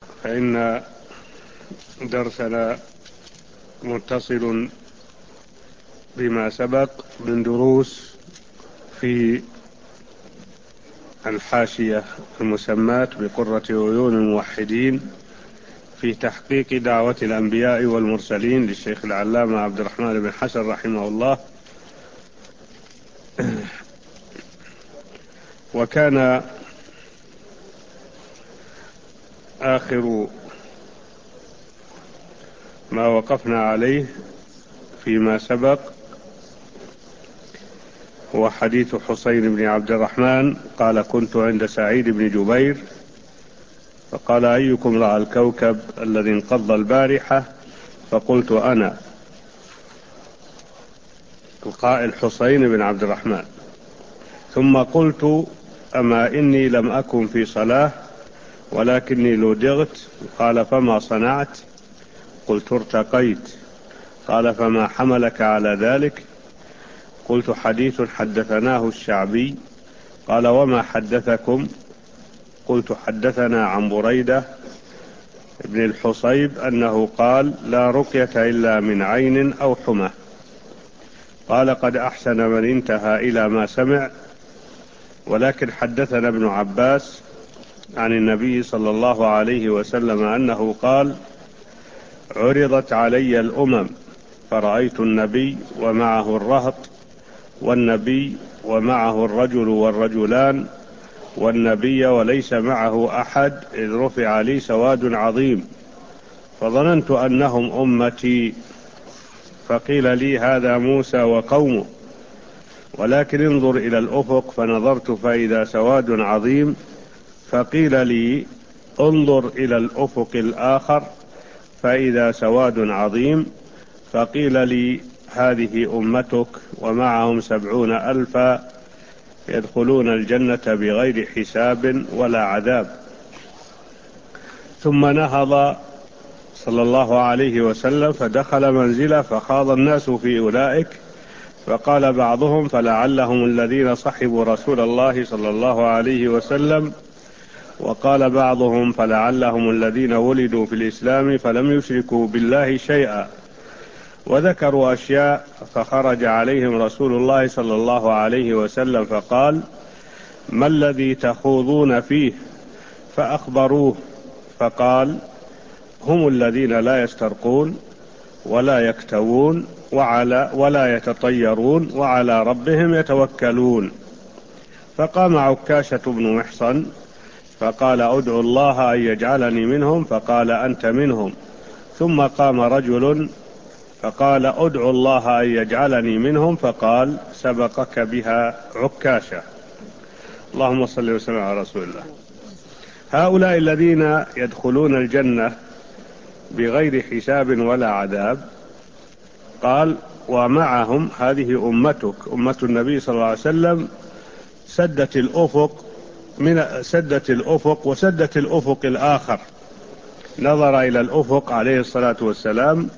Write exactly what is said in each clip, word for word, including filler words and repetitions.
فإن درسنا متصل بما سبق من دروس في الحاشية المسماة بقرة عيون الموحدين في تحقيق دعوة الأنبياء والمرسلين للشيخ العلامة عبد الرحمن بن حسن رحمه الله. وكان آخر ما وقفنا عليه فيما سبق هو حديث حسين بن عبد الرحمن قال: كنت عند سعيد بن جبير فقال: أيكم رأى الكوكب الذي انقض البارحة؟ فقلت: أنا. القائل حسين بن عبد الرحمن. ثم قلت: أما إني لم أكن في صلاة ولكني لدغت. قال: فما صنعت؟ قلت: ارتقيت. قال: فما حملك على ذلك؟ قلت: حديث حدثناه الشعبي. قال: وما حدثكم؟ قلت: حدثنا عن بريدة ابن الحصيب أنه قال: لا رقية إلا من عين أو حمى. قال: قد أحسن من انتهى إلى ما سمع، ولكن حدثنا ابن عباس عن النبي صلى الله عليه وسلم أنه قال: عرضت علي الأمم فرأيت النبي ومعه الرهط، والنبي ومعه الرجل والرجلان، والنبي وليس معه أحد، إذ رفع لي سواد عظيم فظننت أنهم أمتي، فقيل لي: هذا موسى وقومه. ولكن انظر إلى الأفق، فنظرت فإذا سواد عظيم، فقيل لي: انظر إلى الأفق الآخر، فإذا سواد عظيم، فقيل لي: هذه أمتك ومعهم سبعون ألفا يدخلون الجنة بغير حساب ولا عذاب. ثم نهض صلى الله عليه وسلم فدخل منزله، فخاض الناس في أولئك، فقال بعضهم: فلعلهم الذين صحبوا رسول الله صلى الله عليه وسلم. وقال بعضهم: فلعلهم الذين ولدوا في الإسلام فلم يشركوا بالله شيئا. وذكروا أشياء، فخرج عليهم رسول الله صلى الله عليه وسلم فقال: ما الذي تخوضون فيه؟ فأخبروه، فقال: هم الذين لا يسترقون ولا يكتوون وعلى ولا يتطيرون وعلى ربهم يتوكلون. فقام عكاشة بن محصن فقال: ادعوا الله أن يجعلني منهم. فقال: أنت منهم. ثم قام رجل فقال: ادعوا الله أن يجعلني منهم. فقال: سبقك بها عكاشة. اللهم صل وسلم على رسول الله. هؤلاء الذين يدخلون الجنة بغير حساب ولا عذاب، قال: ومعهم هذه أمتك، أمة النبي صلى الله عليه وسلم، سدت الأفق من سدت الأفق وسدت الأفق الآخر. نظر إلى الأفق عليه الصلاة والسلام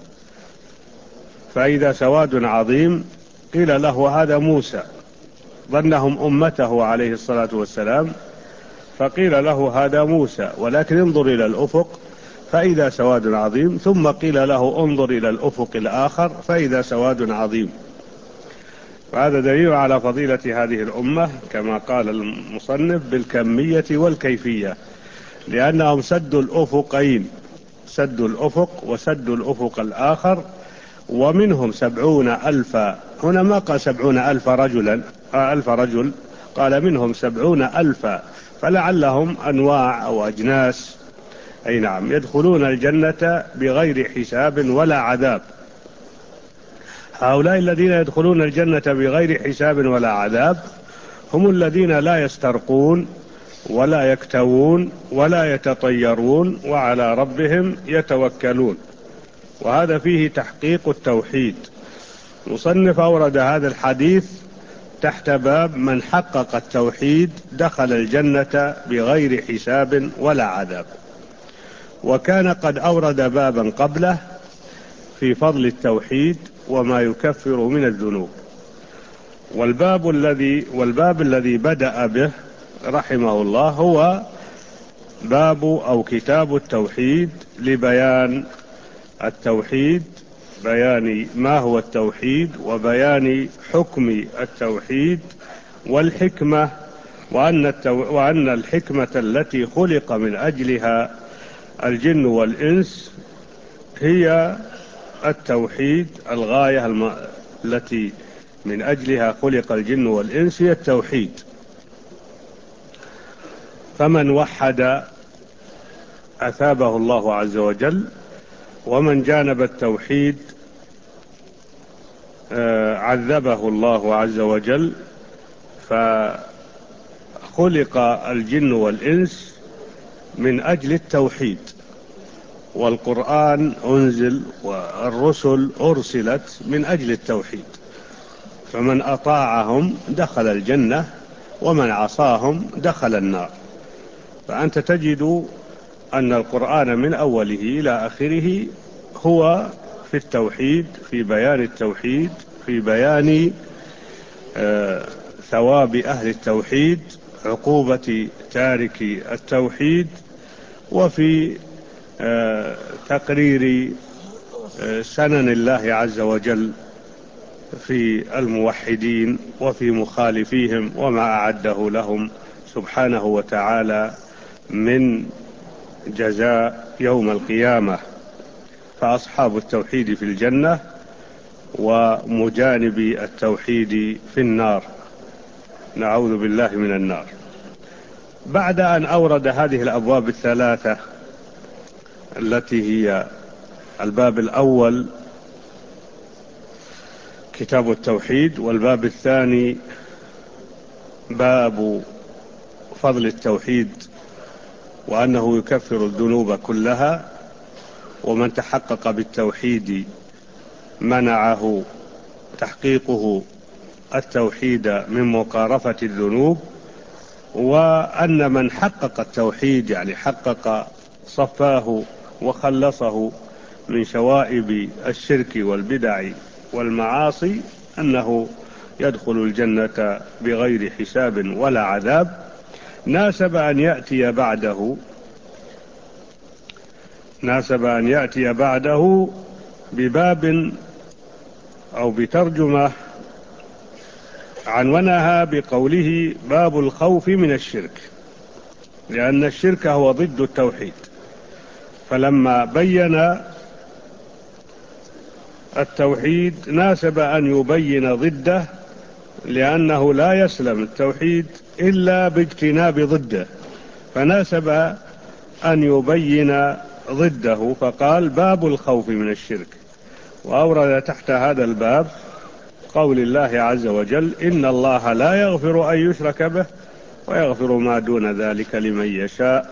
فإذا سواد عظيم، قيل له: هذا موسى. ظنهم أمته عليه الصلاة والسلام، فقيل له: هذا موسى. ولكن انظر إلى الأفق فإذا سواد عظيم. ثم قيل له: انظر إلى الأفق الآخر فإذا سواد عظيم. وهذا دليل على فضيلة هذه الأمة كما قال المصنف بالكمية والكيفية، لأنهم سدوا الأفقين، سدوا الأفق وسدوا الأفق الآخر، ومنهم سبعون ألفا. هنا ما قال سبعون ألف رجلا ألف رجل، قال منهم سبعون ألفا، فلعلهم أنواع أو أجناس. أي نعم، يدخلون الجنة بغير حساب ولا عذاب. هؤلاء الذين يدخلون الجنة بغير حساب ولا عذاب هم الذين لا يسترقون ولا يكتوون ولا يتطيرون وعلى ربهم يتوكلون. وهذا فيه تحقيق التوحيد. مصنف أورد هذا الحديث تحت باب من حقق التوحيد دخل الجنة بغير حساب ولا عذاب. وكان قد أورد بابا قبله في فضل التوحيد وما يكفر من الذنوب. والباب الذي والباب الذي بدأ به رحمه الله هو باب أو كتاب التوحيد لبيان التوحيد، بيان ما هو التوحيد وبيان حكم التوحيد والحكمة، وأن, التو... وأن الحكمة التي خلق من أجلها الجن والإنس هي التوحيد. الغاية الم... التي من أجلها خلق الجن والإنس هي التوحيد. فمن وحد أثابه الله عز وجل، ومن جانب التوحيد عذبه الله عز وجل. فخلق الجن والإنس من أجل التوحيد، والقرآن أنزل والرسل أرسلت من أجل التوحيد. فمن أطاعهم دخل الجنة، ومن عصاهم دخل النار. فأنت تجد أن القرآن من أوله إلى آخره هو في التوحيد، في بيان التوحيد، في بيان آه ثواب أهل التوحيد، عقوبة تارك التوحيد، وفي آه تقرير آه سنن الله عز وجل في الموحدين وفي مخالفيهم، وما أعده لهم سبحانه وتعالى من جزاء يوم القيامة. فأصحاب التوحيد في الجنة، ومجانبي التوحيد في النار، نعوذ بالله من النار. بعد أن أورد هذه الأبواب الثلاثة التي هي الباب الأول كتاب التوحيد، والباب الثاني باب فضل التوحيد وأنه يكفر الذنوب كلها، ومن تحقق بالتوحيد منعه تحقيقه التوحيد من مقارفة الذنوب، وأن من حقق التوحيد يعني حقق صفاه وخلصه من شوائب الشرك والبدع والمعاصي أنه يدخل الجنة بغير حساب ولا عذاب. ناسب أن يأتي بعده ناسب أن يأتي بعده بباب أو بترجمة عنونها بقوله باب الخوف من الشرك، لأن الشرك هو ضد التوحيد. فلما بين التوحيد ناسب أن يبين ضده، لأنه لا يسلم التوحيد إلا باجتناب ضده، فناسب أن يبين ضده، فقال باب الخوف من الشرك. وأورد تحت هذا الباب قول الله عز وجل إن الله لا يغفر أن يشرك به ويغفر ما دون ذلك لمن يشاء،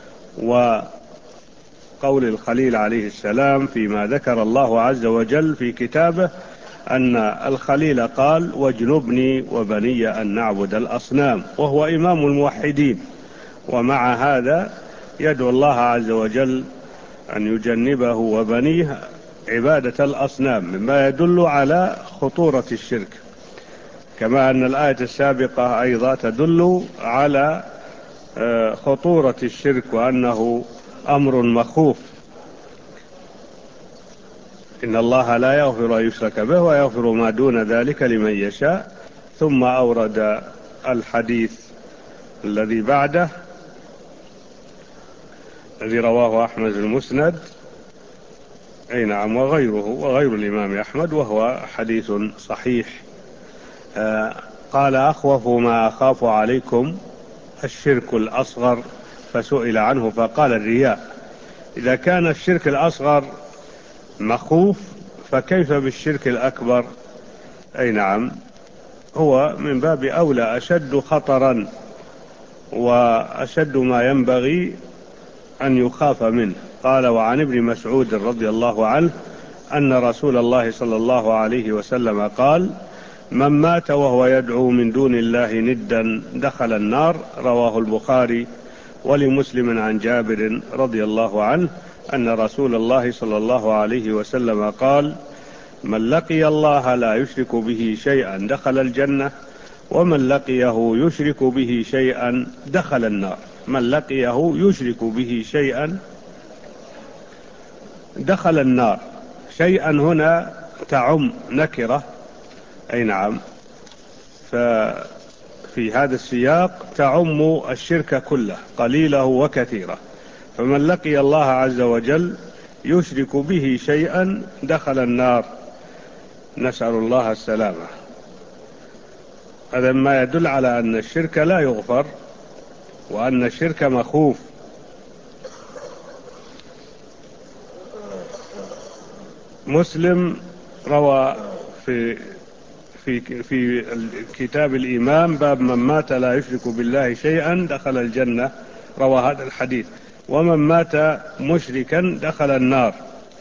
وقول الخليل عليه السلام فيما ذكر الله عز وجل في كتابه أن الخليل قال واجنبني وبني أن نعبد الأصنام، وهو إمام الموحدين، ومع هذا يدعو الله عز وجل أن يجنبه وبنيه عبادة الأصنام، مما يدل على خطورة الشرك، كما أن الآية السابقة أيضا تدل على خطورة الشرك وأنه أمر مخوف. إن الله لا يغفر أن يشرك به ويغفر ما دون ذلك لمن يشاء. ثم أورد الحديث الذي بعده الذي رواه أحمد المسند، أي نعم، وغيره وغير الإمام أحمد، وهو حديث صحيح. آه قال أخوف ما أخاف عليكم الشرك الأصغر، فسئل عنه فقال الرياء. إذا كان الشرك الأصغر مخوف فكيف بالشرك الأكبر؟ أي نعم، هو من باب أولى أشد خطرا وأشد ما ينبغي أن يخاف منه. قال وعن ابن مسعود رضي الله عنه أن رسول الله صلى الله عليه وسلم قال من مات وهو يدعو من دون الله ندا دخل النار، رواه البخاري. ولمسلم عن جابر رضي الله عنه أن رسول الله صلى الله عليه وسلم قال من لقي الله لا يشرك به شيئا دخل الجنة، ومن لقيه يشرك به شيئا دخل النار. من لقيه يشرك به شيئا دخل النار. شيئا هنا تعم نكرة، أي نعم، ففي هذا السياق تعم الشرك كله قليله وكثيره. فمن لقي الله عز وجل يشرك به شيئا دخل النار، نسأل الله السلامة. هذا ما يدل على أن الشرك لا يغفر، وأن الشرك مخوف. مسلم روى في في في كتاب الإيمان باب من مات لا يشرك بالله شيئا دخل الجنة، روى هذا الحديث. ومن مات مشركا دخل النار.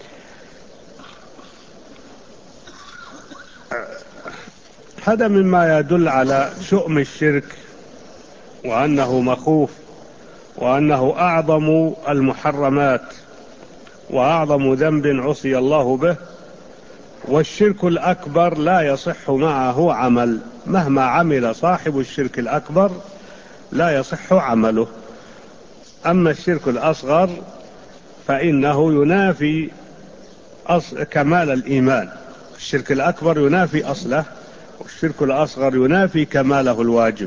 هذا مما يدل على شؤم الشرك، وأنه مخوف، وأنه أعظم المحرمات، وأعظم ذنب عصي الله به. والشرك الأكبر لا يصح معه عمل، مهما عمل صاحب الشرك الأكبر لا يصح عمله. أما الشرك الأصغر فإنه ينافي كمال الإيمان. الشرك الأكبر ينافي أصله، والشرك الأصغر ينافي كماله الواجب.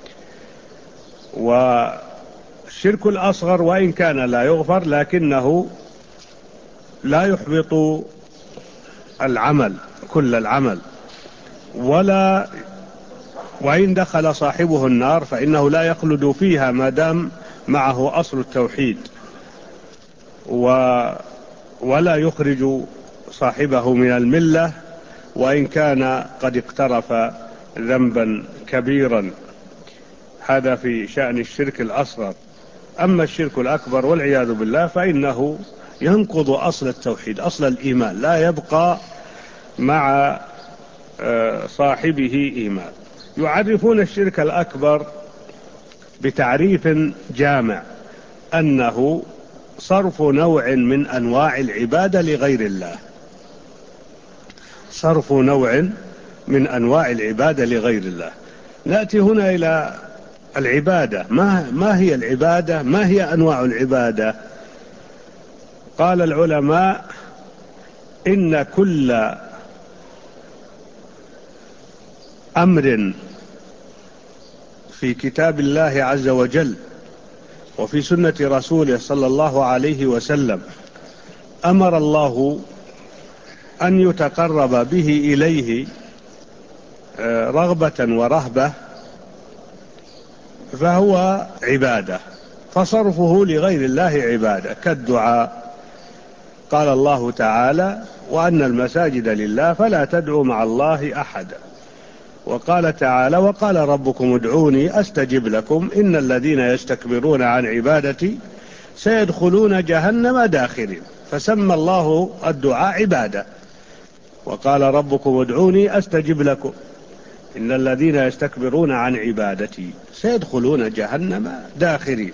والشرك الأصغر وإن كان لا يغفر لكنه لا يحبط العمل كل العمل، ولا وإن دخل صاحبه النار فإنه لا يخلد فيها ما دام معه أصل التوحيد، و ولا يخرج صاحبه من الملة وإن كان قد اقترف ذنبا كبيرا. هذا في شأن الشرك الأصغر. أما الشرك الأكبر والعياذ بالله فإنه ينقض أصل التوحيد، أصل الإيمان، لا يبقى مع صاحبه إيمان. يعرفون الشرك الأكبر بتعريف جامع، أنه صرف نوع من أنواع العبادة لغير الله. صرف نوع من أنواع العبادة لغير الله. نأتي هنا إلى العبادة. ما, ما هي العبادة؟ ما هي أنواع العبادة؟ قال العلماء إن كل أمر في كتاب الله عز وجل وفي سنة رسوله صلى الله عليه وسلم أمر الله أن يتقرب به إليه رغبة ورهبة فهو عبادة، فصرفه لغير الله عبادة، كالدعاء. قال الله تعالى: وأن المساجد لله فلا تدعوا مع الله أحدا. وقال تعالى: وقال ربكم ادعوني أستجب لكم إن الذين يستكبرون عن عبادتي سيدخلون جهنم داخرين. فسمى الله الدعاء عبادة. وقال ربكم ادعوني أستجب لكم إن الذين يستكبرون عن عبادتي سيدخلون جهنم داخرين.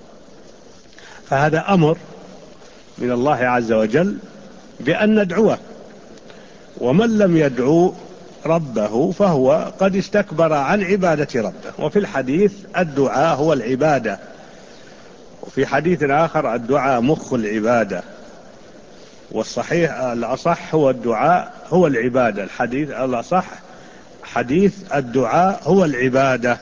فهذا أمر من الله عز وجل بأن ندعوه، ومن لم يدعو ربه فهو قد استكبر عن عبادة ربه. وفي الحديث: الدعاء هو العبادة. وفي حديث آخر: الدعاء مخ العبادة. والصحيح الأصح هو الدعاء هو العبادة. الحديث الأصح حديث الدعاء هو العبادة.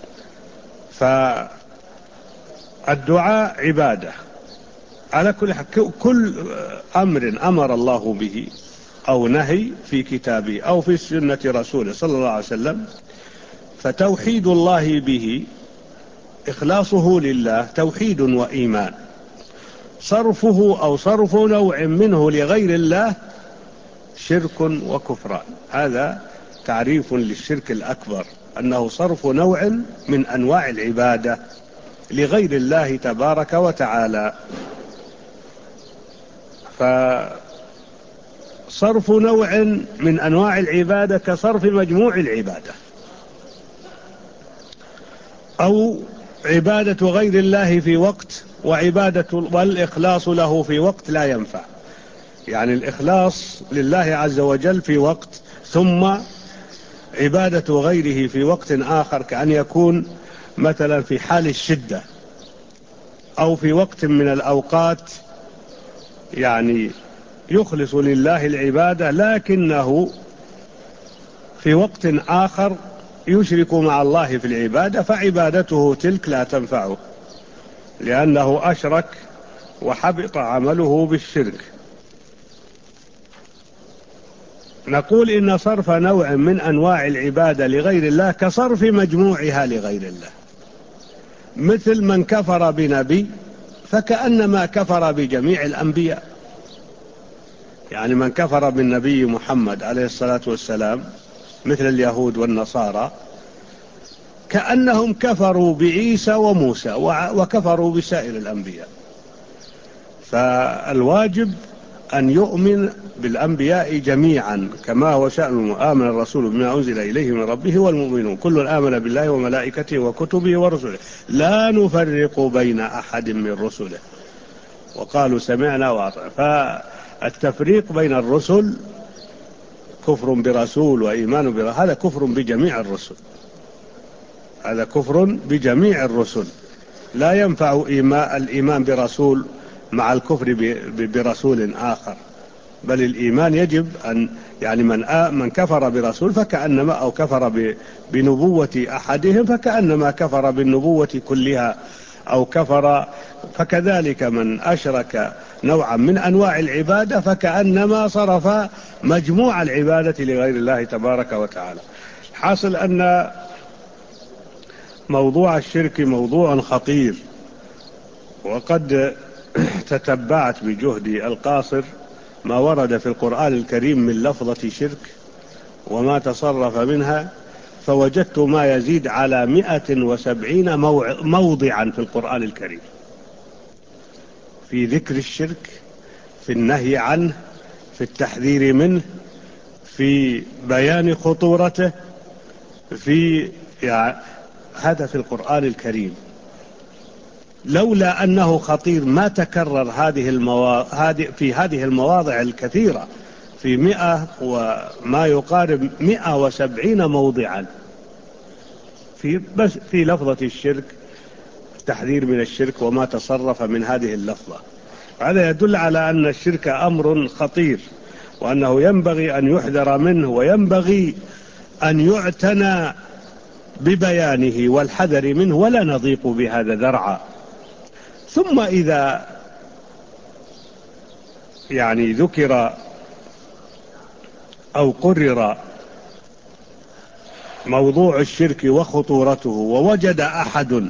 فالدعاء عبادة على كل حال. كل أمر أمر الله به أو نهي في كتابه أو في سنة رسوله صلى الله عليه وسلم فتوحيد الله به، إخلاصه لله، توحيد وإيمان. صرفه أو صرف نوع منه لغير الله شرك وكفران. هذا تعريف للشرك الأكبر، أنه صرف نوع من أنواع العبادة لغير الله تبارك وتعالى. فصرف نوع من أنواع العبادة كصرف مجموع العبادة، أو عبادة غير الله في وقت وعبادة والإخلاص له في وقت لا ينفع. يعني الإخلاص لله عز وجل في وقت، ثم عبادة غيره في وقت آخر، كأن يكون مثلا في حال الشدة أو في وقت من الأوقات يعني يخلص لله العبادة، لكنه في وقت آخر يشرك مع الله في العبادة، فعبادته تلك لا تنفعه لأنه أشرك وحبط عمله بالشرك. نقول إن صرف نوع من أنواع العبادة لغير الله كصرف مجموعها لغير الله، مثل من كفر بنبي فكأنما كفر بجميع الأنبياء. يعني من كفر بالنبي محمد عليه الصلاة والسلام مثل اليهود والنصارى كأنهم كفروا بعيسى وموسى وكفروا بسائر الأنبياء. فالواجب أن يؤمن بالأنبياء جميعا كما هو شأن آمن الرسول بما أنزل إليه من ربه والمؤمنون كل آمن بالله وملائكته وكتبه ورسله لا نفرق بين أحد من رسله وقالوا سمعنا وأطعنا. فالتفريق بين الرسل كفر برسول وإيمان برسول، هذا كفر بجميع الرسل، هذا كفر بجميع الرسل. لا ينفع الإيمان برسول مع الكفر برسول آخر، بل الإيمان يجب أن يعني من من كفر برسول فكأنما أو كفر بنبوة أحدهم فكأنما كفر بالنبوة كلها أو كفر. فكذلك من أشرك نوعا من أنواع العبادة فكأنما صرف مجموع العبادة لغير الله تبارك وتعالى. حاصل أن موضوع الشرك موضوع خطير، وقد تتبعت بجهدي القاصر ما ورد في القرآن الكريم من لفظة شرك وما تصرف منها، فوجدت ما يزيد على مئة وسبعين موضعا في القرآن الكريم في ذكر الشرك، في النهي عنه، في التحذير منه، في بيان خطورته، في يعني هذا في القرآن الكريم. لولا أنه خطير ما تكرر هذه المواضع في هذه المواضع الكثيرة، في مئة وما يقارب مئة وسبعين موضعا في بس في لفظة الشرك، التحذير من الشرك وما تصرف من هذه اللفظة. هذا يدل على أن الشرك أمر خطير، وأنه ينبغي أن يحذر منه وينبغي أن يعتنى ببيانه والحذر منه ولا نضيق بهذا ذرعا. ثم إذا يعني ذكر أو قرر موضوع الشرك وخطورته ووجد أحد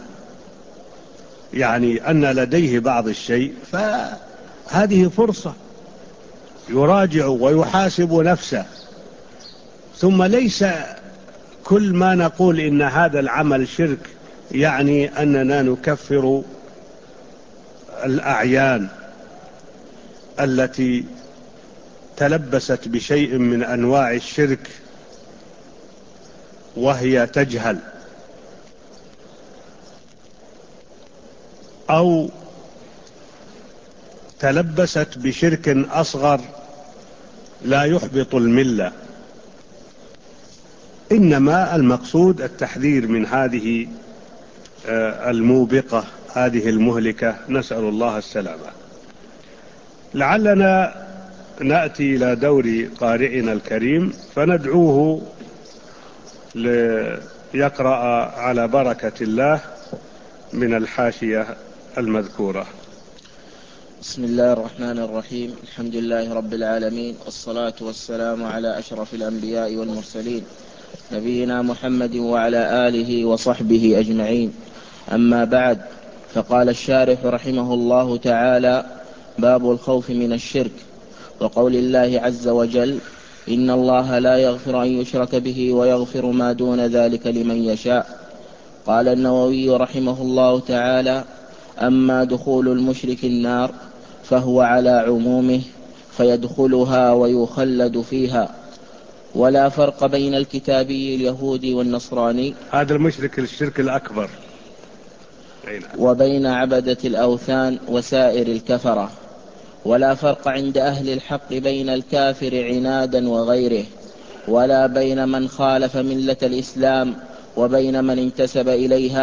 يعني أن لديه بعض الشيء، فهذه فرصة يراجع ويحاسب نفسه. ثم ليس كل ما نقول إن هذا العمل شرك يعني أننا نكفر الأعيان التي تلبست بشيء من أنواع الشرك وهي تجهل، أو تلبست بشرك أصغر لا يحبط الملة. إنما المقصود التحذير من هذه الموبقة، هذه المهلكة، نسأل الله السلامة. لعلنا نأتي إلى دور قارئنا الكريم فندعوه ليقرأ على بركة الله من الحاشية المذكورة. بسم الله الرحمن الرحيم. الحمد لله رب العالمين، والصلاة والسلام على أشرف الأنبياء والمرسلين نبينا محمد وعلى آله وصحبه أجمعين. أما بعد، فقال الشارح رحمه الله تعالى: باب الخوف من الشرك. وقول الله عز وجل: إن الله لا يغفر أن يشرك به ويغفر ما دون ذلك لمن يشاء. قال النووي رحمه الله تعالى: أما دخول المشرك النار فهو على عمومه، فيدخلها ويخلد فيها، ولا فرق بين الكتابي اليهودي والنصراني، هذا المشرك الشرك الأكبر، وبين عبدة الأوثان وسائر الكفرة، ولا فرق عند أهل الحق بين الكافر عنادا وغيره، ولا بين من خالف ملة الإسلام وبين من انتسب إليها،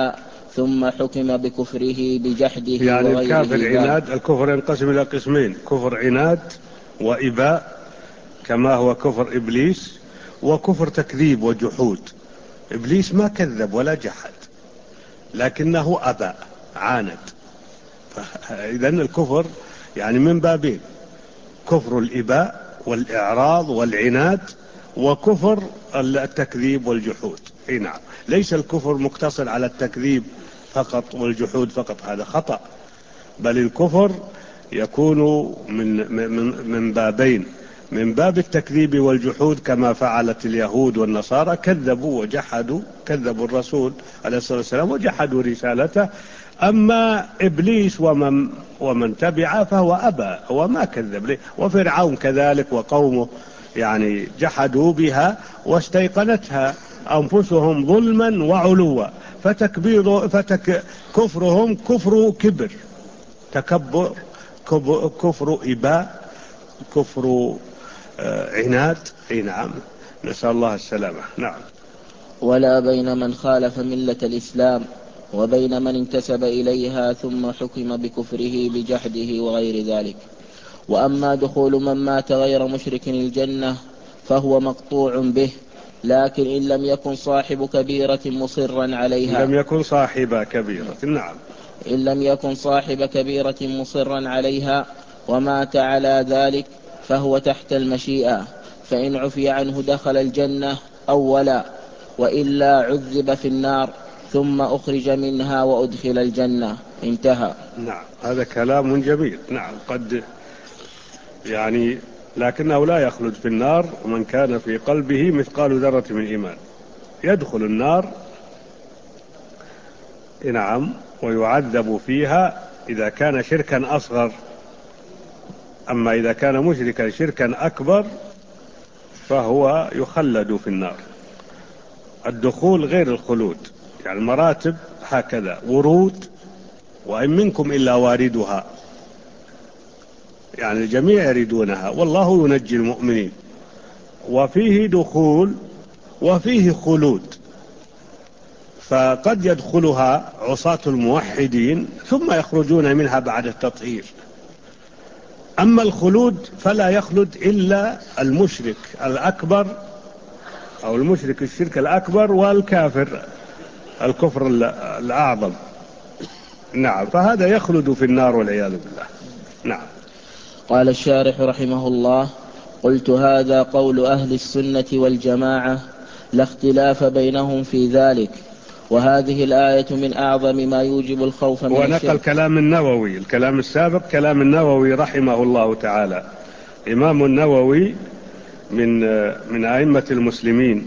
ثم حكم بكفره بجحده يعني وغير الكافر الإيباء. عناد، الكفر ينقسم إلى قسمين: كفر عناد وإباء كما هو كفر إبليس، وكفر تكذيب وجحود. إبليس ما كذب ولا جحد، لكنه أبى، عاند. إذن الكفر يعني من بابين: كفر الإباء والإعراض والعناد، وكفر التكذيب والجحود. اي نعم، ليس الكفر مقتصر على التكذيب فقط والجحود فقط، هذا خطأ، بل الكفر يكون من من من بابين: من باب التكذيب والجحود كما فعلت اليهود والنصارى، كذبوا وجحدوا، كذبوا الرسول عليه الصلاة والسلام وجحدوا رسالته. أما إبليس ومن, ومن تبعه فهو أبى وما كذب ليه. وفرعون كذلك وقومه يعني جحدوا بها واستيقنتها أنفسهم ظلما وعلوا، فتكبير فتك كفرهم كفر كبر، تكبر كفر إباء، كفر عناد. اي نعم، نسأل الله السلامة. نعم. ولا بين من خالف ملة الإسلام وبين من انتسب إليها ثم حكم بكفره بجحده وغير ذلك. وأما دخول من مات غير مشرك الجنة فهو مقطوع به، لكن إن لم يكن صاحب كبيرة مصرا إن عليها لم يكن صاحب كبيرة. نعم. إن لم يكن صاحب كبيرة مصرا عليها ومات على ذلك فهو تحت المشيئة، فإن عفي عنه دخل الجنة أولا، وإلا عذب في النار ثم أخرج منها وأدخل الجنة. انتهى. نعم، هذا كلام جميل. نعم، قد يعني لكنه لا يخلد في النار، ومن كان في قلبه مثقال ذرة من إيمان يدخل النار. نعم، ويعذب فيها إذا كان شركا أصغر. أما إذا كان مشركا شركا أكبر فهو يخلد في النار. الدخول غير الخلود، يعني المراتب هكذا: ورود، وإن منكم إلا واردها، يعني الجميع يريدونها، والله ينجي المؤمنين. وفيه دخول وفيه خلود، فقد يدخلها عصاة الموحدين ثم يخرجون منها بعد التطهير. أما الخلود فلا يخلد إلا المشرك الأكبر أو المشرك الشرك الأكبر والكافر الكفر الأعظم. نعم، فهذا يخلد في النار والعياذ بالله. نعم. قال الشارح رحمه الله: قلت هذا قول أهل السنة والجماعة، لا اختلاف بينهم في ذلك، وهذه الآية من أعظم ما يوجب الخوف من ونقل الشرك. كلام النووي، الكلام السابق كلام النووي رحمه الله تعالى. إمام النووي من من أئمة المسلمين،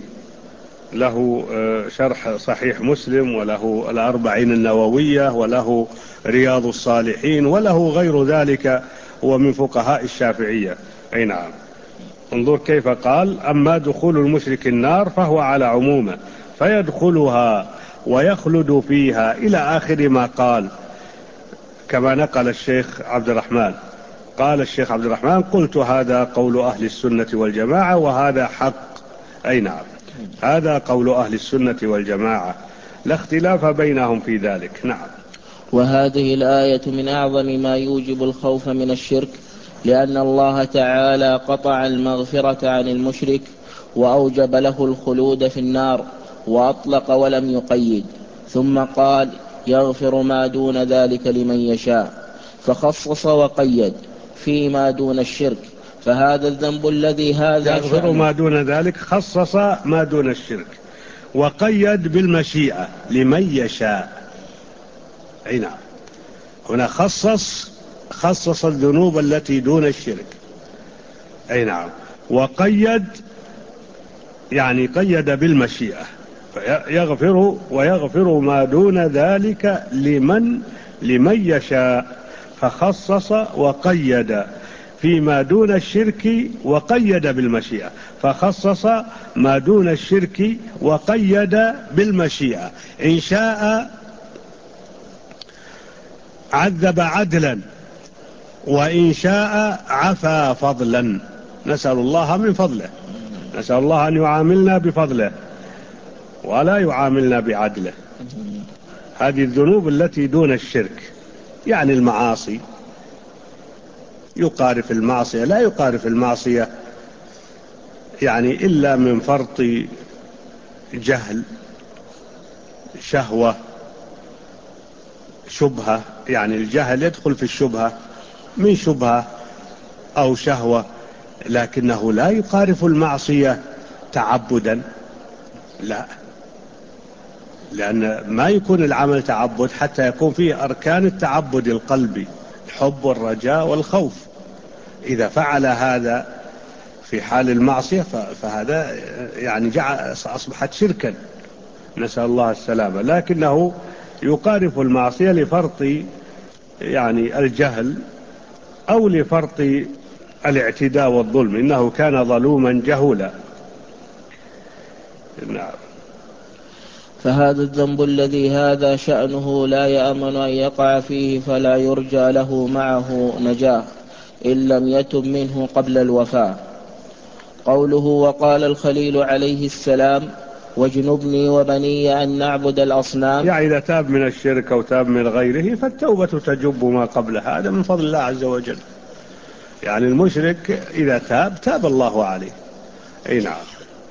له شرح صحيح مسلم، وله الأربعين النووية، وله رياض الصالحين، وله غير ذلك، هو من فقهاء الشافعية. أي نعم. انظر كيف قال: أما دخول المشرك النار فهو على عمومه، فيدخلها ويخلد فيها إلى آخر ما قال، كما نقل الشيخ عبد الرحمن. قال الشيخ عبد الرحمن: قلت هذا قول أهل السنة والجماعة وهذا حق. أي نعم، هذا قول أهل السنة والجماعة، لا اختلاف بينهم في ذلك. نعم. وهذه الآية من أعظم ما يوجب الخوف من الشرك، لأن الله تعالى قطع المغفرة عن المشرك وأوجب له الخلود في النار، وأطلق ولم يقيد، ثم قال: يغفر ما دون ذلك لمن يشاء، فخصص وقيد فيما دون الشرك، فهذا الذنب الذي هذا يغفر شأنه. ما دون ذلك، خصص ما دون الشرك، وقيد بالمشيئة لمن يشاء. أي نعم، هنا خصص خصص الذنوب التي دون الشرك. أي نعم، وقيد يعني قيد بالمشيئة، يغفر ويغفر ما دون ذلك لمن لمن يشاء، فخصص وقيد فيما دون الشرك، وقيد بالمشيئة، فخصص ما دون الشرك وقيد بالمشيئة. إن شاء عذب عدلا، وإن شاء عفا فضلا. نسأل الله من فضله، نسأل الله أن يعاملنا بفضله ولا يعاملنا بعدله. هذه الذنوب التي دون الشرك، يعني المعاصي، يقارف المعصية، لا يقارف المعصية يعني إلا من فرط جهل، شهوة، شبهة. يعني الجهل يدخل في الشبهة، من شبهة أو شهوة، لكنه لا يقارف المعصية تعبدا، لا، لأن ما يكون العمل تعبد حتى يكون فيه أركان التعبد القلبي، الحب والرجاء والخوف. إذا فعل هذا في حال المعصية فهذا يعني جعل أصبحت شركا، نسأل الله السلامة. لكنه يقارف المعصية لفرط يعني الجهل أو لفرط الاعتداء والظلم، إنه كان ظلوما جهولا. نعم. فهذا الذنب الذي هذا شأنه لا يأمن أن يقع فيه، فلا يرجى له معه نجاة إن لم يتب منه قبل الوفاة. قوله وقال الخليل عليه السلام واجنبني وبني أن نعبد الأصنام، يعني إذا تاب من الشرك أو تاب من غيره فالتوبة تجب ما قبلها، هذا من فضل الله عز وجل. يعني المشرك إذا تاب تاب الله عليه. أي نعم.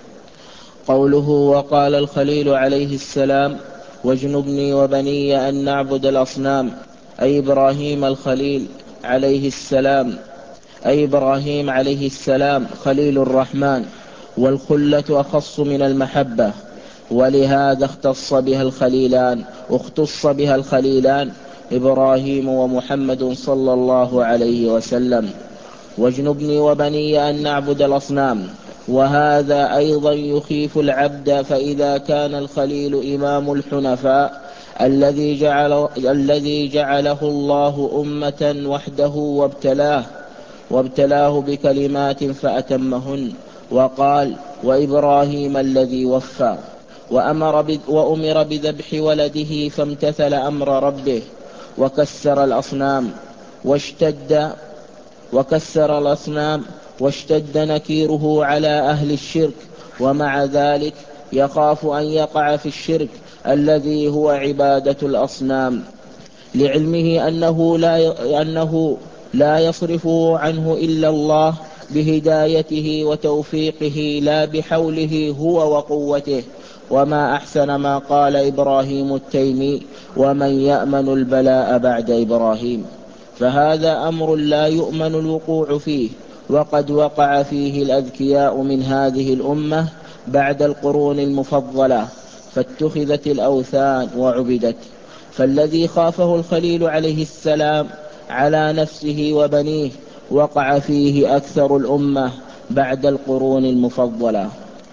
قوله وقال الخليل عليه السلام واجنبني وبني أن نعبد الأصنام، أي إبراهيم الخليل عليه السلام أي إبراهيم عليه السلام خليل الرحمن، والخلة أخص من المحبة، ولهذا اختص بها الخليلان اختص بها الخليلان إبراهيم ومحمد صلى الله عليه وسلم. واجنبني وبني أن نعبد الأصنام، وهذا أيضا يخيف العبد، فإذا كان الخليل إمام الحنفاء الذي جعل الذي جعله الله أمة وحده وابتلاه وابتلاه بكلمات فأتمهن، وقال وإبراهيم الذي وفى، وأمر, وأمر بذبح ولده فامتثل أمر ربه، وكسر الأصنام واشتد وكسر الأصنام واشتد نكيره على أهل الشرك، ومع ذلك يخاف أن يقع في الشرك الذي هو عبادة الأصنام، لعلمه أنه لا, أنه لا يصرفه عنه إلا الله بهدايته وتوفيقه لا بحوله هو وقوته. وما أحسن ما قال إبراهيم التيمي ومن يأمن البلاء بعد إبراهيم، فهذا أمر لا يؤمن الوقوع فيه، وقد وقع فيه الأذكياء من هذه الأمة بعد القرون المفضلة، فاتخذت الأوثان وعبدت. فالذي خافه الخليل عليه السلام على نفسه وبنيه وقع فيه أكثر الأمة بعد القرون المفضلة،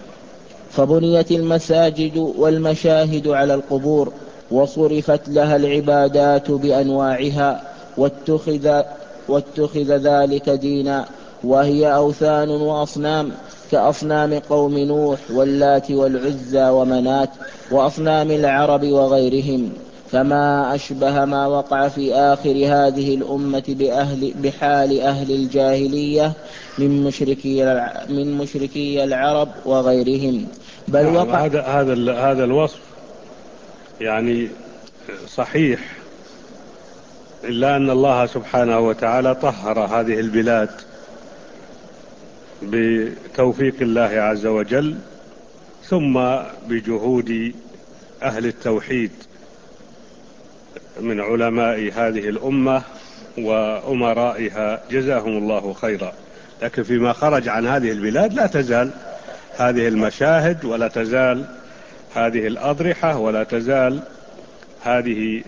فبنيت المساجد والمشاهد على القبور، وصرفت لها العبادات بأنواعها، واتخذ, واتخذ ذلك دينا، وهي أوثان وأصنام كأصنام قوم نوح واللات والعزى ومنات وأصنام العرب وغيرهم. فما أشبه ما وقع في آخر هذه الأمة بأهل بحال أهل الجاهلية من مشركي من مشركي العرب وغيرهم، بل نعم. وقع هذا هذا هذا الوصف يعني صحيح، إلا أن الله سبحانه وتعالى طهر هذه البلاد بتوفيق الله عز وجل، ثم بجهود أهل التوحيد من علماء هذه الأمة وأمرائها جزاهم الله خيرا. لكن فيما خرج عن هذه البلاد لا تزال هذه المشاهد، ولا تزال هذه الأضرحة، ولا تزال هذه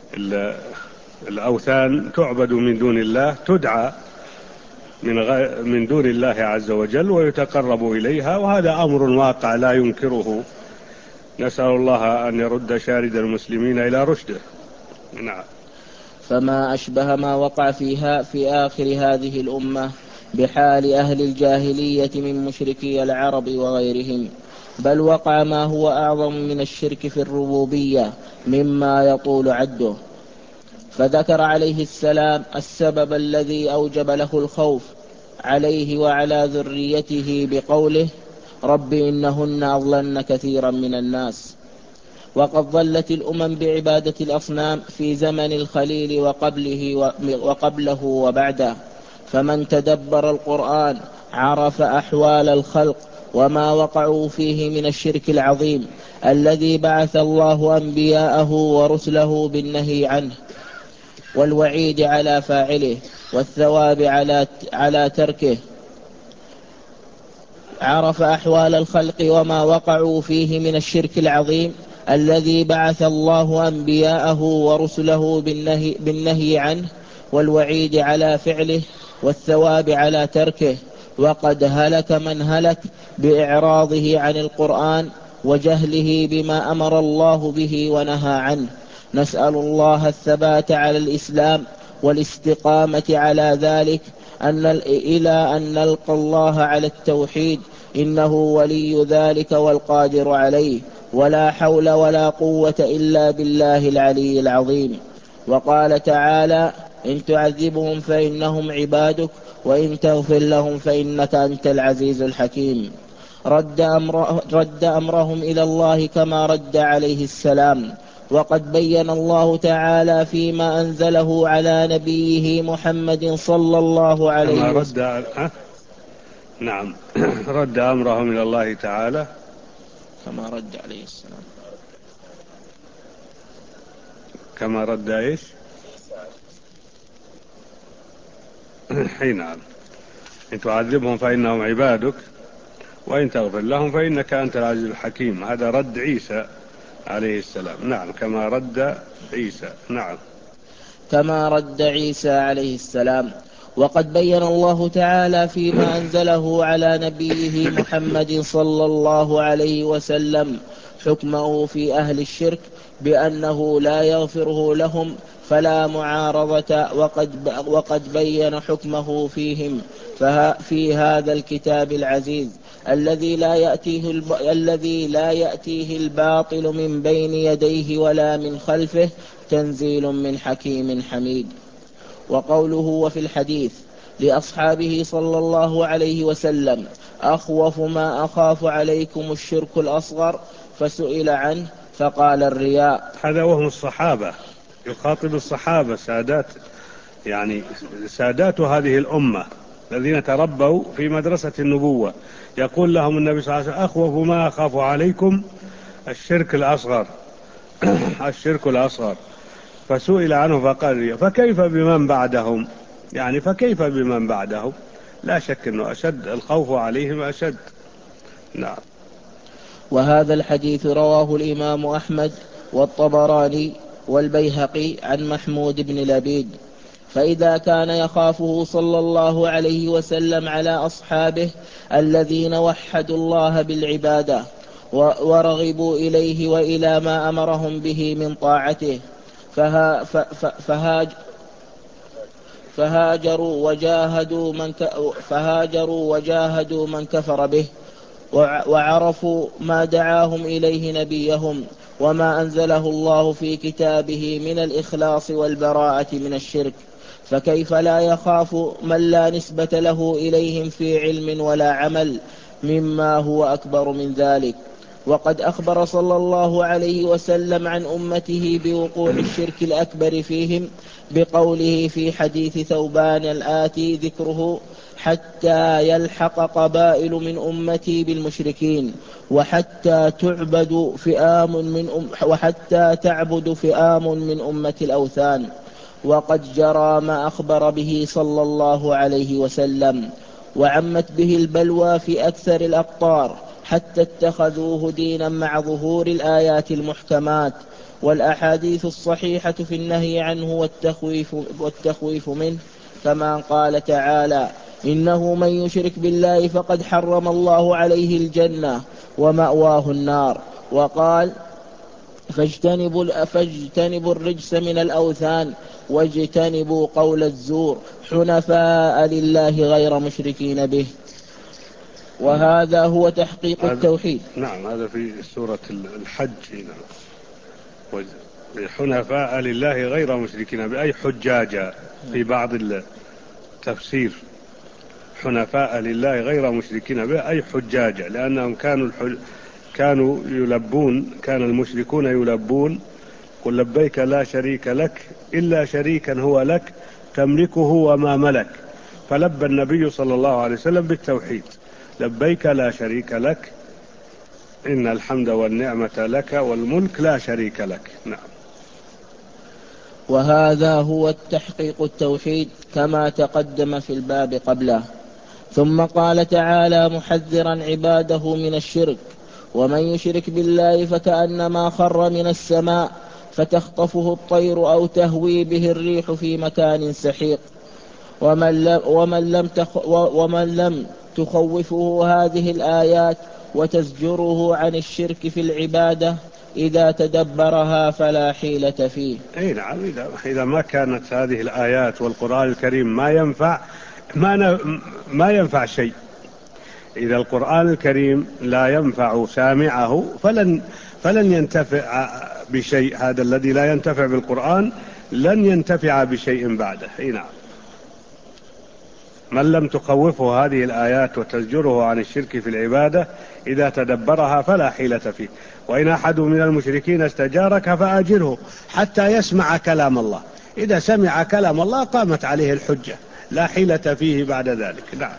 الأوثان تعبد من دون الله، تدعى من, غ... من دون الله عز وجل ويتقرب إليها، وهذا أمر واقع لا ينكره. نسأل الله أن يرد شارد المسلمين إلى رشده. نعم. فما أشبه ما وقع فيها في آخر هذه الأمة بحال أهل الجاهلية من مشركي العرب وغيرهم، بل وقع ما هو أعظم من الشرك في الربوبية مما يطول عده. فذكر عليه السلام السبب الذي أوجب له الخوف عليه وعلى ذريته بقوله رب إنهن أضللن كثيرا من الناس، وقد ظلت الأمم بعبادة الأصنام في زمن الخليل وقبله, وقبله وبعده. فمن تدبر القرآن عرف أحوال الخلق وما وقعوا فيه من الشرك العظيم الذي بعث الله أنبياءه ورسله بالنهي عنه والوعيد على فاعله والثواب على على تركه. عرف أحوال الخلق وما وقعوا فيه من الشرك العظيم الذي بعث الله أنبياءه ورسله بالنهي, بالنهي عنه والوعيد على فعله والثواب على تركه. وقد هلك من هلك بإعراضه عن القرآن وجهله بما أمر الله به ونهى عنه. نسأل الله الثبات على الإسلام والاستقامة على ذلك أن إلى أن نلقى الله على التوحيد، إنه ولي ذلك والقادر عليه، ولا حول ولا قوة إلا بالله العلي العظيم. وقال تعالى: إن تعذبهم فإنهم عبادك وإن تغفر لهم فإنك أنت العزيز الحكيم. رد, أمر رد أمرهم إلى الله كما رد عليه السلام. وقد بين الله تعالى فيما أنزله على نبيه محمد صلى الله عليه كما وسلم رد أه؟ نعم رد أمرهم إلى الله تعالى كما رد عليه السلام كما رد إيش حين نعم. إن تعذبهم فإنهم عبادك وإن تغفر لهم فإنك أنت العزيز الحكيم. هذا رد عيسى عليه السلام. نعم كما رد عيسى. نعم كما رد عيسى عليه السلام. وقد بين الله تعالى فيما أنزله على نبيه محمد صلى الله عليه وسلم حكمه في أهل الشرك بأنه لا يغفره لهم فلا معارضة، وقد, وقد بين حكمه فيهم في هذا الكتاب العزيز الذي لا يأتيه الب... الذي لا يأتيه الباطل من بين يديه ولا من خلفه، تنزيل من حكيم حميد. وقوله وفي الحديث لأصحابه صلى الله عليه وسلم: أخوف ما أخاف عليكم الشرك الأصغر، فسئل عنه فقال الرياء. هذا وهم الصحابة، يخاطب الصحابة سادات يعني سادات هذه الأمة الذين تربوا في مدرسة النبوة. يقول لهم النبي صلى الله عليه وسلم: أخوف ما أخاف عليكم الشرك الأصغر الشرك الأصغر. فسئل عنه فقال: فكيف بمن بعدهم؟ يعني فكيف بمن بعدهم؟ لا شك أنه أشد الخوف عليهم أشد. نعم. وهذا الحديث رواه الإمام أحمد والطبراني والبيهقي عن محمود بن لبيد. فإذا كان يخافه صلى الله عليه وسلم على أصحابه الذين وحدوا الله بالعبادة ورغبوا إليه وإلى ما أمرهم به من طاعته، فها فهاج فهاجروا وجاهدوا من فهاجروا وجاهدوا من كفر به وعرفوا ما دعاهم إليه نبيهم وما أنزله الله في كتابه من الإخلاص والبراءة من الشرك، فكيف لا يخاف من لا نسبة له إليهم في علم ولا عمل مما هو أكبر من ذلك. وقد أخبر صلى الله عليه وسلم عن أمته بوقوع الشرك الأكبر فيهم بقوله في حديث ثوبان الآتي ذكره: حتى يلحق قبائل من أمتي بالمشركين وحتى تعبد فئام من أم وحتى تعبد فئام من أمة الأوثان. وقد جرى ما أخبر به صلى الله عليه وسلم، وعمت به البلوى في أكثر الأقطار حتى اتخذوه دينا مع ظهور الآيات المحكمات والأحاديث الصحيحة في النهي عنه والتخويف, والتخويف منه، كما قال تعالى: إنه من يشرك بالله فقد حرم الله عليه الجنة ومأواه النار. وقال: فاجتنبوا, فاجتنبوا الرجس من الأوثان واجتنبوا قول الزور حنفاء لله غير مشركين به. وهذا هو تحقيق التوحيد. نعم هذا في سورة الحج هنا: حنفاء لله غير مشركين بأي حجاجا. في بعض التفسير حنفاء لله غير مشركين بأي حجاجا، لأنهم كانوا كانوا يلبون، كان المشركون يلبون: قل لبيك لا شريك لك إلا شريكا هو لك تملكه وما ملك. فلبى النبي صلى الله عليه وسلم بالتوحيد: لبيك لا شريك لك إن الحمد والنعمة لك والملك لا شريك لك. نعم. وهذا هو التحقيق التوحيد كما تقدم في الباب قبله. ثم قال تعالى محذرا عباده من الشرك: ومن يشرك بالله فكأنما خر من السماء فتخطفه الطير أو تهوي به الريح في مكان سحيق. ومن لم, ومن لم, تخ ومن لم تخوفه هذه الآيات وتزجره عن الشرك في العبادة إذا تدبرها فلا حيلة فيه. أي نعم. إذا ما كانت هذه الآيات والقرآن الكريم ما ينفع ما, ما ينفع شيء. إذا القرآن الكريم لا ينفع سامعه فلن فلن ينتفع بشيء. هذا الذي لا ينتفع بالقرآن لن ينتفع بشيء بعده. أي نعم. من لم تخوفه هذه الآيات وتزجره عن الشرك في العبادة إذا تدبرها فلا حيلة فيه. وإن أحد من المشركين استجارك فأجره حتى يسمع كلام الله. إذا سمع كلام الله قامت عليه الحجة، لا حيلة فيه بعد ذلك. نعم.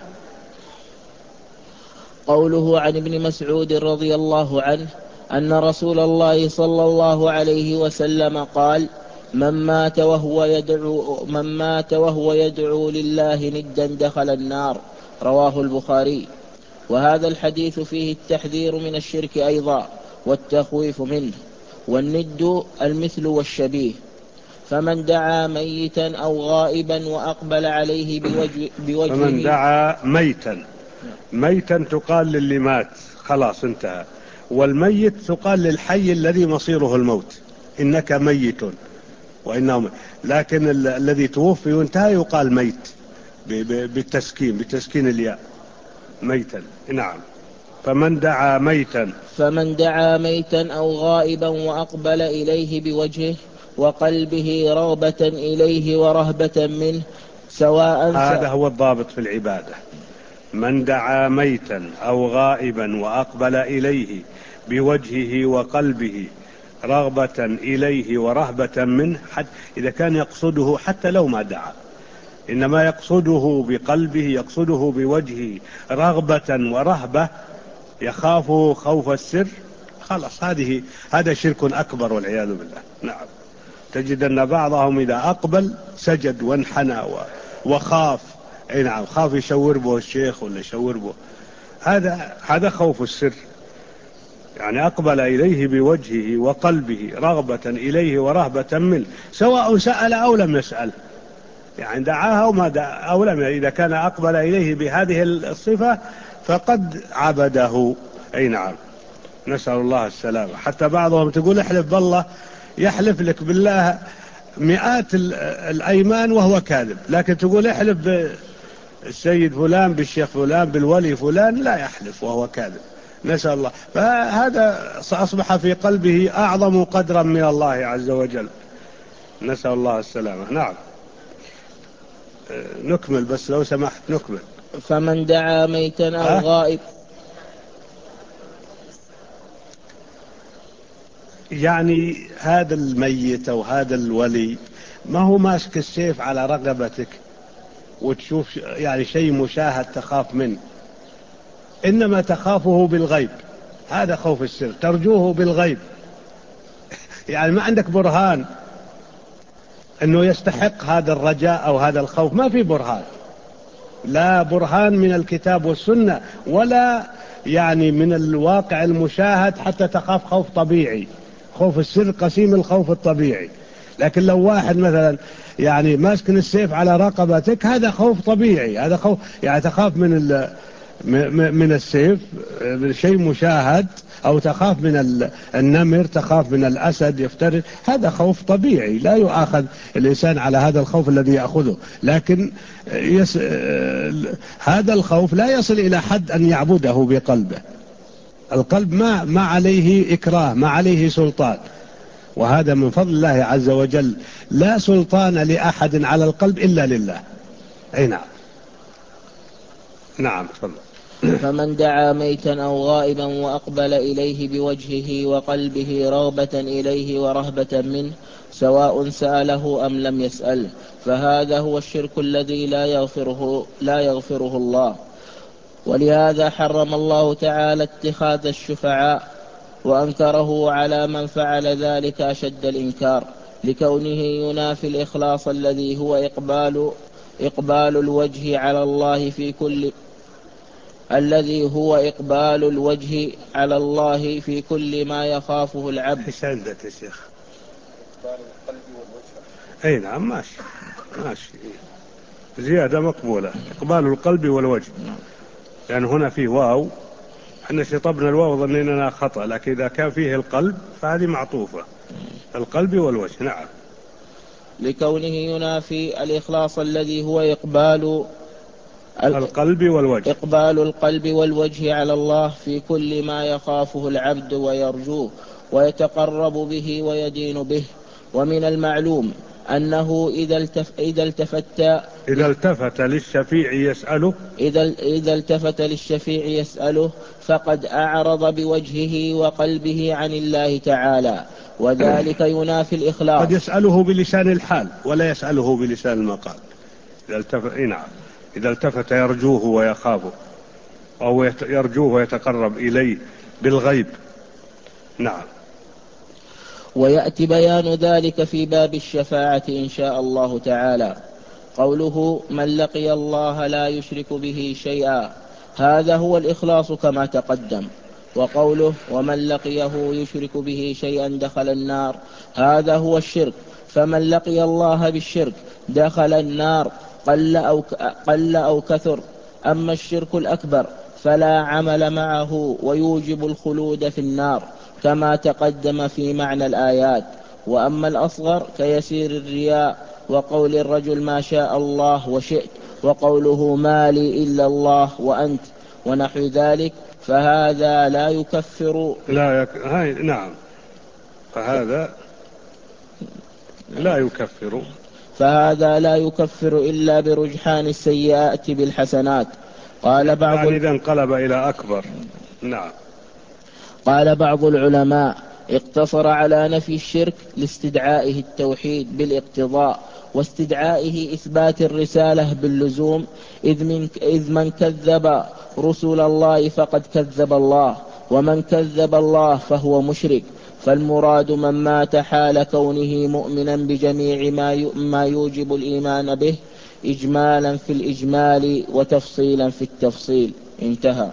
قوله عن ابن مسعود رضي الله عنه أن رسول الله صلى الله عليه وسلم قال: من مات وهو يدعو, من مات وهو يدعو لله ندا دخل النار. رواه البخاري. وهذا الحديث فيه التحذير من الشرك أيضا والتخويف منه. والند المثل والشبيه. فمن دعا ميتا أو غائبا وأقبل عليه بوجه بوجهه فمن دعا ميتا، ميتا تقال للي مات خلاص انتهى، والميت تقال للحي الذي مصيره الموت: إنك ميت وإنهم. لكن ال الذي توفي وانتهى يقال ميت بالتسكين بتسكين الياء، ميتا. نعم. فمن دعا ميتا فمن دعا ميتا أو غائبا وأقبل إليه بوجهه وقلبه رغبة إليه ورهبة منه سواء هذا هو الضابط في العبادة: من دعا ميتا أو غائبا وأقبل إليه بوجهه وقلبه رغبة إليه ورهبة منه. حتى إذا كان يقصده حتى لو ما دعا، إنما يقصده بقلبه، يقصده بوجهه رغبة ورهبة، يخافه خوف السر، خلاص هذه هذا شرك أكبر والعياذ بالله. نعم. تجد أن بعضهم إذا أقبل سجد وانحنى وخاف. أي نعم. خاف يشور به الشيخ ولا يشور به. هذا هذا خوف السر. يعني أقبل إليه بوجهه وقلبه رغبة إليه ورهبة منه، سواء سأل أو لم يسأل. يعني دعاها أو ما دعا أو لم. إذا كان أقبل إليه بهذه الصفة فقد عبده. أي نعم. نسأل الله السلامة. حتى بعضهم تقول احلف بالله، يحلف لك بالله مئات الأيمان وهو كاذب، لكن تقول احلف بالسيد فلان بالشيخ فلان بالولي فلان لا يحلف وهو كاذب. نسأل الله. فهذا أصبح في قلبه أعظم قدرا من الله عز وجل. نسأل الله السلامة. نعم. نكمل بس لو سمحت نكمل. فمن دعا ميتا أو أه؟ غائب. يعني هذا الميت أو هذا الولي ما هو ماسك السيف على رقبتك وتشوف يعني شيء مشاهد تخاف منه، إنما تخافه بالغيب. هذا خوف السر، ترجوه بالغيب. يعني ما عندك برهان أنه يستحق هذا الرجاء أو هذا الخوف، ما في برهان، لا برهان من الكتاب والسنة ولا يعني من الواقع المشاهد حتى تخاف خوف طبيعي. خوف السر قسيم الخوف الطبيعي. لكن لو واحد مثلا يعني ماسكن السيف على رقبتك هذا خوف طبيعي، هذا خوف يعني تخاف من من السيف، من شيء مشاهد، أو تخاف من النمر، تخاف من الأسد يفترس، هذا خوف طبيعي لا يؤاخذ الإنسان على هذا الخوف الذي يأخذه. لكن يس... هذا الخوف لا يصل إلى حد أن يعبده بقلبه. القلب ما ما عليه إكراه، ما عليه سلطان، وهذا من فضل الله عز وجل. لا سلطان لأحد على القلب إلا لله. أي نعم. نعم تفضل. فمن دعا ميتا أو غائبا وأقبل إليه بوجهه وقلبه رغبة إليه ورهبة منه سواء سأله أم لم يسأله فهذا هو الشرك الذي لا يغفره, لا يغفره الله. ولهذا حرم الله تعالى اتخاذ الشفعاء وأنكره على من فعل ذلك أشد الإنكار لكونه ينافي الإخلاص الذي هو إقبال إقبال الوجه على الله في كل الذي هو إقبال الوجه على الله في كل ما يخافه العبد. ايش عندك يا شيخ؟ إقبال القلب والوجه. اي نعم ماشي ماشي، زيادة مقبولة. إقبال القلب والوجه، لأن يعني هنا فيه واو، احنا شطبنا الواو ظنينا خطأ، لكن إذا كان فيه القلب فهذه معطوفة، القلب والوجه. نعم. لكونه ينافي الإخلاص الذي هو إقبال القلب والوجه إقبال القلب والوجه على الله في كل ما يخافه العبد ويرجوه ويتقرب به ويدين به. ومن المعلوم أنه إذا التف إذا التفت إذا التفت للشفيع يسأله إذا إذا التفت للشفيع يسأله فقد أعرض بوجهه وقلبه عن الله تعالى، وذلك ينافي الإخلاص. قد يسأله بلسان الحال ولا يسأله بلسان المقال. إذا التفت نعم، إذا التفت يرجوه ويخافه، أو يرجوه ويتقرب إليه بالغيب. نعم. ويأتي بيان ذلك في باب الشفاعة إن شاء الله تعالى. قوله من لقي الله لا يشرك به شيئا، هذا هو الإخلاص كما تقدم. وقوله ومن لقيه يشرك به شيئا دخل النار، هذا هو الشرك، فمن لقي الله بالشرك دخل النار قل أو, قل أو كثر. أما الشرك الأكبر فلا عمل معه ويوجب الخلود في النار كما تقدم في معنى الآيات. وأما الأصغر كيسير الرياء وقول الرجل ما شاء الله وشئت وقوله ما لي إلا الله وأنت ونحو ذلك فهذا لا يكفر لا يك... هاي نعم، فهذا لا يكفر فهذا لا يكفر إلا برجحان السيئات بالحسنات. قال بعض يعني إذا انقلب إلى أكبر. نعم. قال بعض العلماء اقتصر على نفي الشرك لاستدعائه التوحيد بالاقتضاء واستدعائه إثبات الرسالة باللزوم، إذ من, إذ من كذب رسل الله فقد كذب الله، ومن كذب الله فهو مشرك. فالمراد من مات حال كونه مؤمنا بجميع ما ما يوجب الإيمان به إجمالا في الإجمال وتفصيلا في التفصيل. انتهى.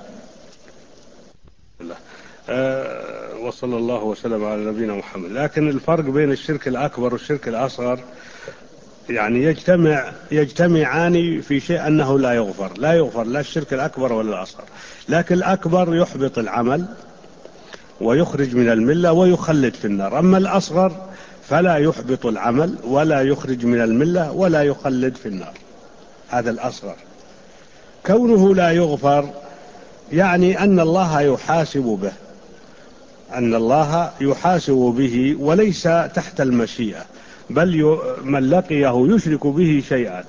أه وصلى الله وسلم على نبينا محمد. لكن الفرق بين الشرك الأكبر والشرك الأصغر يعني يجتمع يجتمعان في شيء أنه لا يغفر لا يغفر لا الشرك الأكبر ولا الأصغر. لكن الأكبر يحبط العمل ويخرج من الملة ويخلد في النار. أما الأصغر فلا يحبط العمل ولا يخرج من الملة ولا يخلد في النار. هذا الأصغر. كونه لا يغفر يعني أن الله يحاسب به، أن الله يحاسب به وليس تحت المشيئة، بل من لقيه يشرك به شيئا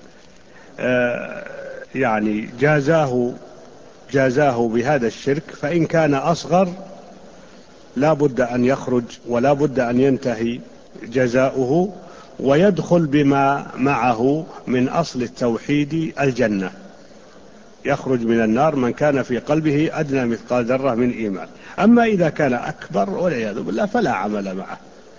يعني جازاه جازاه بهذا الشرك. فإن كان أصغر لا بد أن يخرج ولا بد أن ينتهي جزاؤه ويدخل بما معه من أصل التوحيد الجنة. يخرج من النار من كان في قلبه أدنى مثقال ذرة من إيمان. أما إذا كان أكبر والعياذ بالله فلا عمل معه.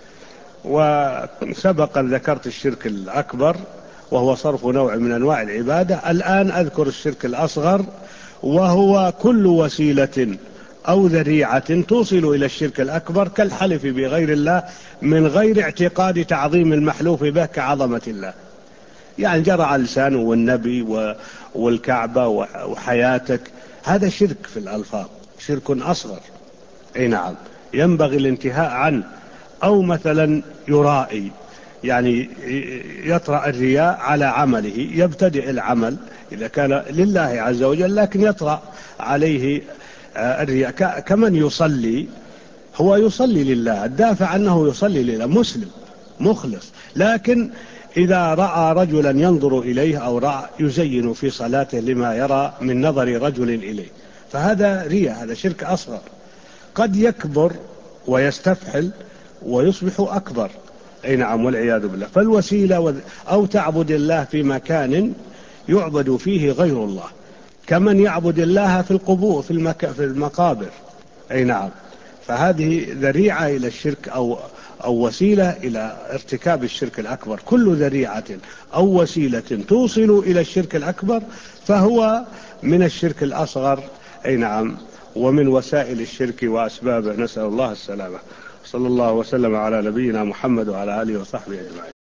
وسبق ذكرت الشرك الأكبر وهو صرف نوع من أنواع العبادة. الآن أذكر الشرك الأصغر، وهو كل وسيلة أو ذريعة توصل إلى الشرك الأكبر كالحلف بغير الله من غير اعتقاد تعظيم المحلوف به كعظمة الله. يعني جرى على لسانه والنبي والكعبة وحياتك، هذا شرك في الألفاظ، شرك أصغر. أي نعم، ينبغي الانتهاء عنه. أو مثلا يرائي، يعني يطرأ الرياء على عمله، يبتدئ العمل إذا كان لله عز وجل لكن يطرأ عليه الرياء. كمن يصلي، هو يصلي لله، الدافع أنه يصلي لله مسلم مخلص، لكن إذا رأى رجلا ينظر إليه أو رأى يزين في صلاته لما يرى من نظر رجل إليه فهذا رياء، هذا شرك أصغر، قد يكبر ويستفحل ويصبح أكبر. أي نعم، والعياذ بالله. فالوسيلة أو تعبد الله في مكان يعبد فيه غير الله، كمن يعبد الله في القبور، في, المك... في المقابر. أي نعم، فهذه ذريعة إلى الشرك، أو أو وسيلة إلى ارتكاب الشرك الأكبر. كل ذريعة أو وسيلة توصل إلى الشرك الأكبر فهو من الشرك الأصغر. أي نعم، ومن وسائل الشرك وأسبابه، نسأل الله السلامة. صلى الله وسلم على نبينا محمد وعلى آله وصحبه أجمعين.